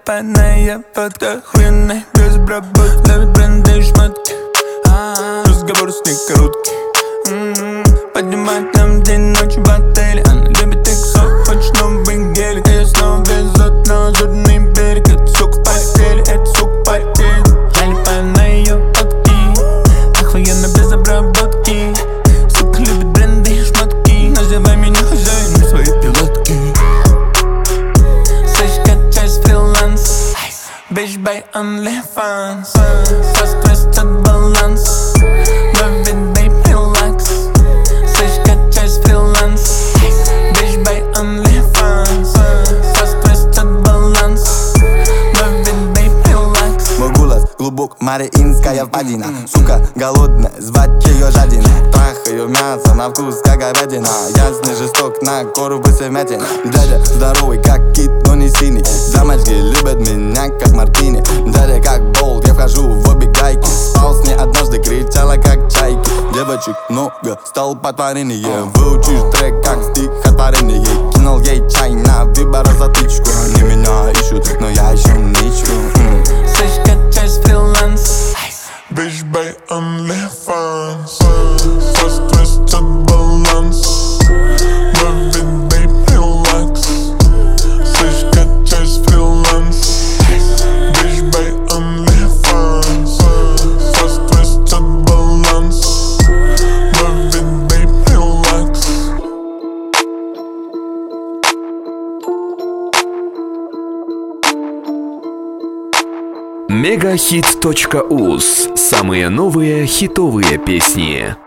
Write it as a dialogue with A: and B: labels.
A: Налипанная фотка, охуенная, без обработки. Ловит бренды и шмотки, разговор с ней короткий. Поднимать нам день, ночь в отеле. Она любит иксов, хочет новый гелик. Ее снова везут на лазурный берег. Это сука в постели, это сука в постели. Налипаю на ее фотки, охуенно, без обработки. Сука любит бренды и шмотки. Называй меня хозяином своей пилотки. Bitch by OnlyFans. Fast twisted баланс. Love it, babe, relax. Слышь, качай с фриланс. Bitch by OnlyFans. Fast twisted баланс. Love it, babe, relax.
B: Мой голос глубок, мариинская впадина. Сука голодная, звать ее жадина. Трахаю мясо на вкус, как говядина. Ясный жесток, на кору высовмятина. Дядя здоровый, как кит, но не синий. Дамочки любят меня, как мартини. Дядя как болт, я вхожу в обе гайки. Спал с ней однажды, кричала, как чайки. Девочек много, стал потворение. Выучишь трек, как стихотворение. Кинул ей чай на выбор затычку. Они меня ищут, но я ищу нычку.
A: Слышь, качай с фриланс.
C: Bitch by OnlyFans. Fast twisted баланс. Love it, babe, relax. Слышь, качай с фриланс. Bitch by OnlyFans. Fast twisted баланс. Love it, babe, relax.
D: Мегахит.уз. Самые новые хитовые песни.